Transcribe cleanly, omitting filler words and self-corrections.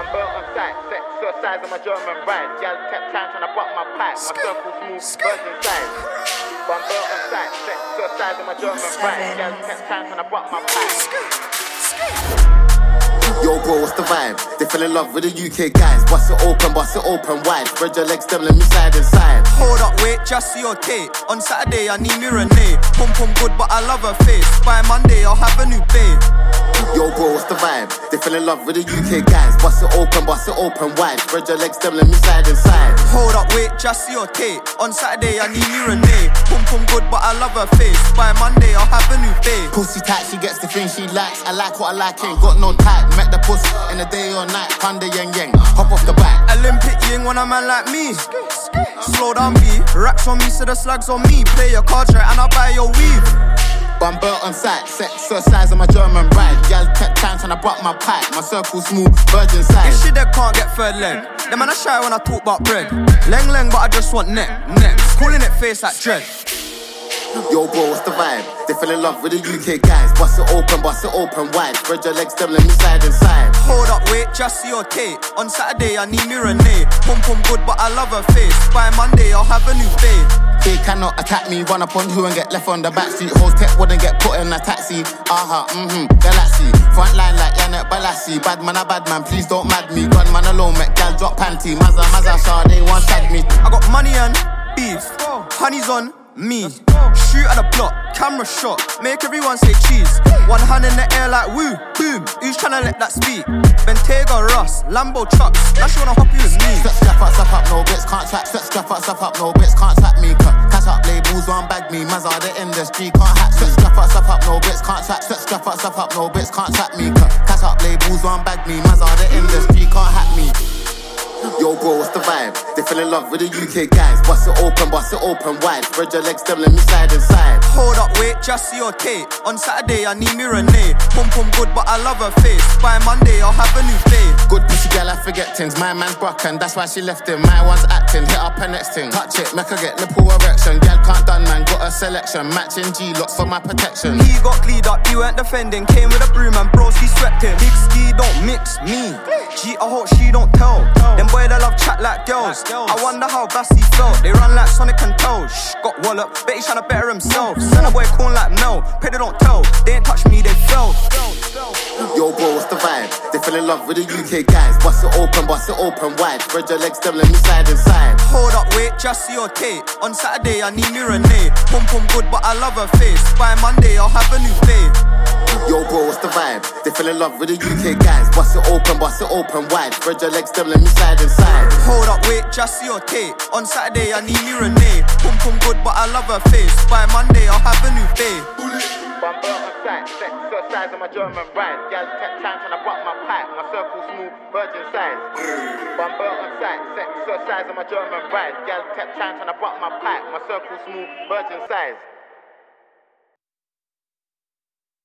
One belt on sight, sex size of my German ride. Gal kept time trying to butt my pipe. My circle smooth, virgin size. One belt on sight, sex size of my German ride. Gal kept time trying to butt my pipe. Yo bro, what's the vibe? They fell in love with the UK guys. Bust it open wide. Spread your legs, them, let me side and side. Hold up, wait, just see your tape. On Saturday, I need me Renee. Pum good, but I love her face. By Monday, I'll have a new babe. Yo bro, what's the vibe? They fell in love with the UK guys. Bust it open wide. Spread your legs, them, let me side and side. Hold up, wait, just see your tape. On Saturday, I need me Renee. Pum good, but I love her face. By Monday, I'll have a new babe. Pussy tight, she gets the thing she likes. I like what I like, ain't got no type. Met the pussy in the day or night. Panda yang yang, hop off the back. Olympic ying when a man like me. Slow down B, racks on me, so the slugs on me. Play your cards right and I'll buy your weave. One belt on sight, sex size of my German ride. Gal kept time trying to butt my pipe. My circle smooth, virgin size. This shit that can't get third leg. Them man are shy when I talk about bread. Leng, but I just want neck. Calling it face like dread. Yo bro, what's the vibe? They fell in love with the UK guys. Bust it open wide. Spread your legs, them, let me side and side. Hold up, wait, just see your tape. On Saturday, I need me Renee. Pum good, but I love her face. By Monday, I'll have a new babe. They cannot attack me, run up on who and get left on the backseat. Hoes tech wouldn't get put in a taxi. Galaxy. Front line like Yannick Balassi. Bad man, a bad man, please don't mad me. Gunman alone, make gal drop panty. Mazza, Shah, they want shag me. I got money and beef. Honey's on me. Shoot at the block, camera shot. Make everyone say cheese. One hand in the air like woo, boom. Who's tryna let that speak? Bentayga, Russ, Lambo trucks. Now she wanna hop you with me. Step up, no bits can't trap. Step up, no bits can't trap me. Catch up, labels one bag me. Mazza, the industry can't hack. Step up, no bits can't trap. Step up, no bits can't trap me. Catch up, labels one bag me. Mazza, the industry can't hack me. Yo bro, what's the vibe? They fell in love with the UK guys. Bust it open wide. Spread your legs, them, let me side and side. Hold up, wait, just see your tape. On Saturday, I need me Renee. Pum good, but I love her face. By Monday, I'll have a new babe. Good pussy girl, I forget things. My man's broken, that's why she left him. My one's acting, hit up her next thing. Touch it, make her get nipple erection. Girl can't done, man, got a selection. Matching G-locks for my protection. He got cleaned up, he weren't defending. Came with a broom and bros, he swept him. Big ski, don't mix me. G, I hope she don't tell. Them boy that love chat like girls. I wonder how Bassy felt. They run like Sonic and Toes. Got wallop, bet he's tryna better himself. Send a boy corn like Mel. Pray they don't tell. They ain't touch me, they fell. Yo bro, what's the vibe? They fell in love with the UK guys. Bust it open wide. Spread your legs, them, let me side and side. Hold up, wait, just see your tape. On Saturday, I need me Renee. Pum good, but I love her face. By Monday, I'll have a new babe. Yo bro, what's the vibe? They fell in love with the UK guys. Bust it open wide. Spread your legs, them, let me side and side. Hold up, wait, just see your tape. On Saturday, I need me Renee. Pum good, but I love her face. By Monday, I'll have a new babe. One belt on sight, sex size of my German ride. Gal kept time trying to butt my pipe. My circle smooth, virgin size. One belt on sight, sex size of my German ride. Gal kept time trying to butt my pipe. My circle smooth, virgin size.